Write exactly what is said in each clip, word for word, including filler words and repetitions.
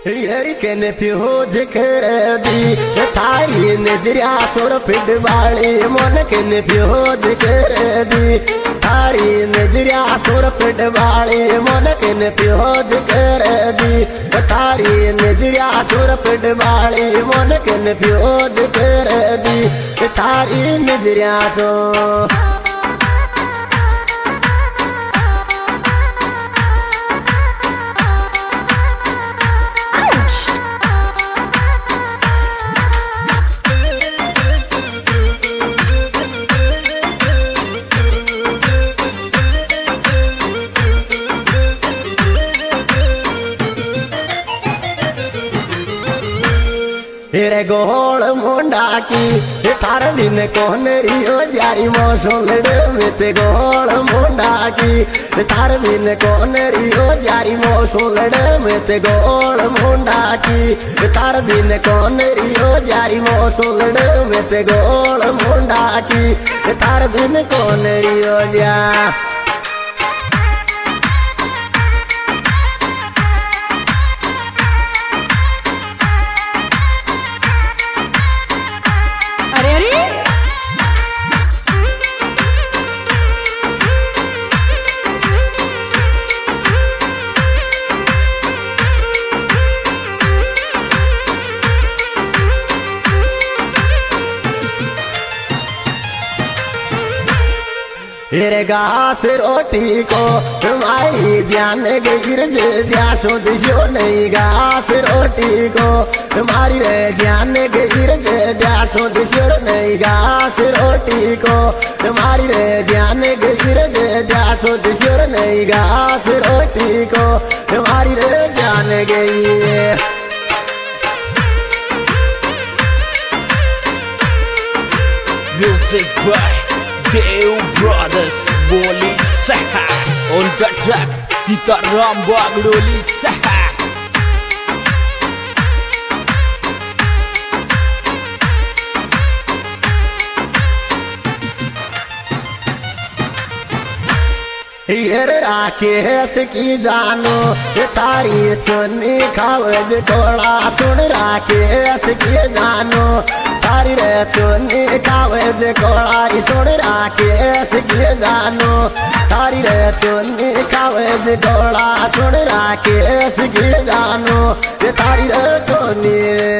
हरी कन प्योज कर दी थारी नजरिया सोर फिट वाली मन कन प्योज कर दी थारी नजरिया सोर फिट वाली मन कन प्योज कर दी थारी नजरिया सोर फिट वाली मन कन प्योज कर दी थारी नजरिया सो हेरे गोल मुंडा की थार बिन कौन रियो जारी मौसोलड में ते गोल मुंडा की थार बिन कौन रियो जारी मौसोलड में ते गोल मुंडा की थार बिन कौन रियो जारी मौसोलड में ते गोल मुंडा की थार बिन कौन रियो जा हेरे घास रोटी को तुम्हारी जान गिर जा सो दिशो नहीं घास रोटी को तुम्हारी रे जान गिर जा सो दिशो नहीं घास रोटी को तुम्हारी रे जान गिर जा सो दिशो नहीं घास रोटी को तुम्हारी रे जान गई Music by Deo Brothers Boli Saha on the track Sitaram Bagdoli Saha here Rakesh की जानो तारी चुन्नी खावज थोड़ा सुन राकेश की जानो तारी रे चुन्नी खावज थोड़ा सुन राकेश की जानो तारी रे चुन्नी खावज थोड़ा सुन राकेश की जानो तारी रे चुन्नी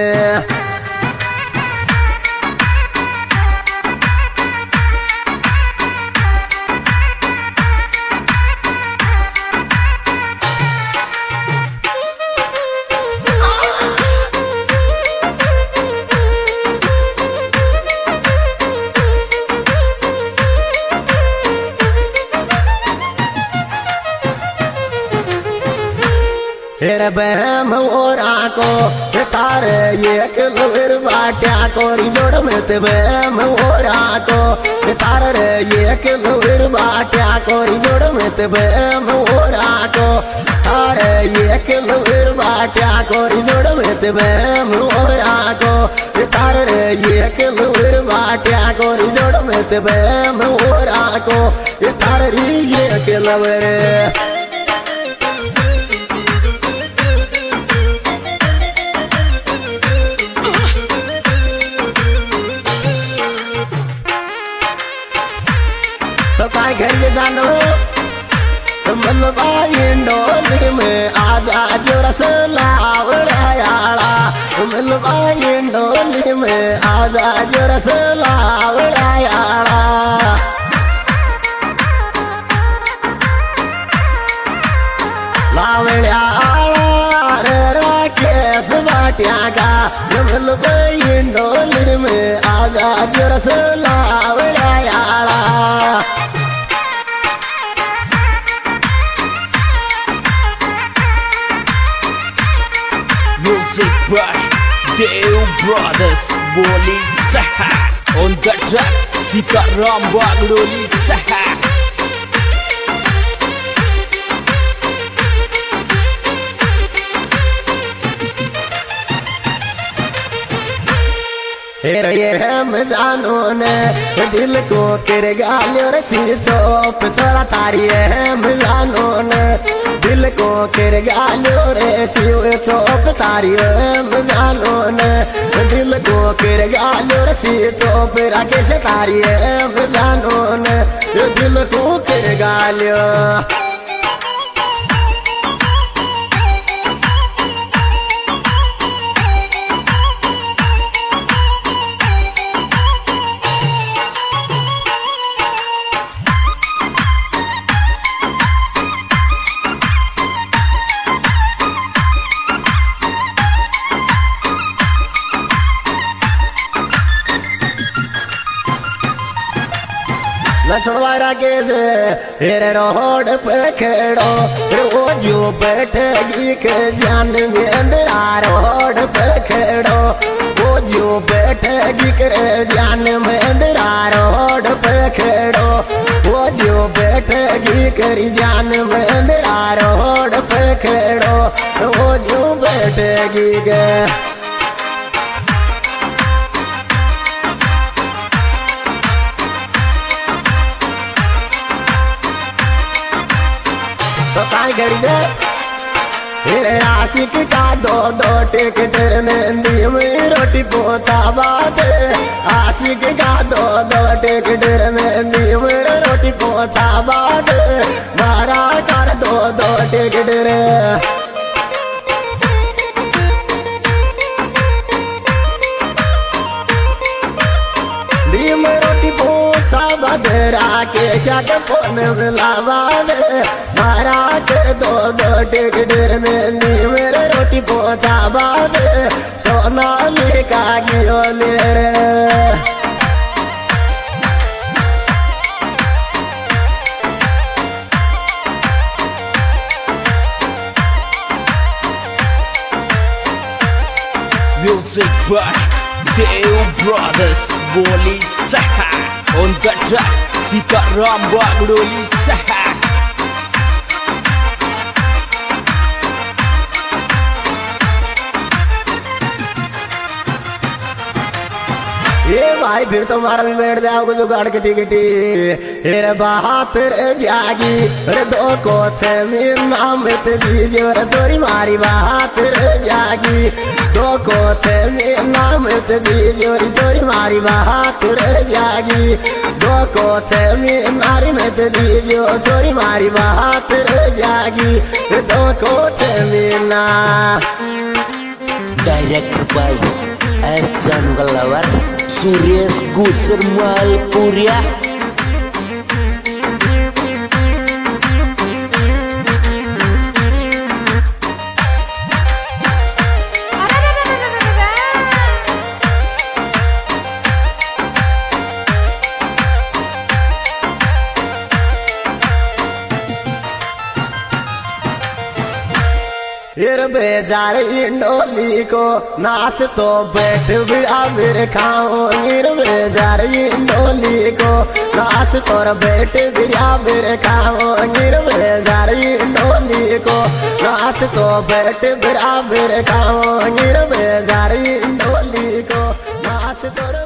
हेरे बहम और आको तारे एक लवर बाट्या कोरी जोड़ में ते बहम और आको तारे एक लवर बाट्या कोरी जोड़ में ते बहम और आको तारे एक लवर बाट्या कोरी जोड़ में ते बहम और आको तारे एक लवर बाट्या कोरी जोड़ में ते बहम और आको तारे एक लवर तो काय घर ये जानो तो मलबाई डोली में आजा जो रसला आवड़ायाला तो मलबाई डोली में आजा जो रसला आवड़ायाला लावड़ायाला रे राकेश बाटिया का मलबाई डोली में आजा जो रसला आवड़ायाला Music by Deo Brothers Boli Saha on the track Sitaram Bagdoli Saha हेरे ये हम जानो ने दिल को तेरे गालियों सी चोप छोड़ा तारी हम जानो ने दिल को किर गालो रे शिव चोप तारी जानो ने दिल को किर गालो रे शिव चोप राकेश तारी जानो ने दिल को किर गालो लक्ष्मणवारा के से हेरे रोड पे खेड़ो वो जो बैठेगी के जान में अंदरा रोड पे खेड़ो वो जो बैठेगी के जान में अंदरा रोड पे खेड़ो वो जो बैठेगी कर जान में अंदरा रोड पे खेड़ो वो जो बैठेगी के तो काय करी दे तेरे आशिक का दो दो टिकट नंदी में रोटी पहुंचा बात आशिक का दो दो टिकट नंदी में रोटी पहुंचा बात मारा कर दो दो टिकट रे में रोटी पहुंचा बदरा के शक फोन लावा दे मारा के दो दो टिकट में मेरे रोटी पहुंचा बाद सोना लेका गियो ले रे Music by Deo Brothers Woli Saha. On the track Sitaram Bagdoli Saha. ये भाई फिर तो मारा भी बैठ जाओ कुछ गाड़ के टिकटी हेरे बात रे जागी रे दो को छे में नाम ते दीजिए रे चोरी मारी बात रे जागी दो को छे में नाम ते दीजिए रे चोरी मारी बात रे जागी दो को छे में नारी में ते दीजिए चोरी मारी बात रे जागी दो को छे में ना Direct by S. Janugalavar Suryas Gutsar Malpuria. फिर बेजार इंडोली को नाच तो बैठ भी आबिर खाओ गिर बेजार इंडोली को नाच तो बैठ भी आबिर खाओ गिर बेजार इंडोली को नाच तो बैठ भी आबिर खाओ गिर बेजार इंडोली को नाच तो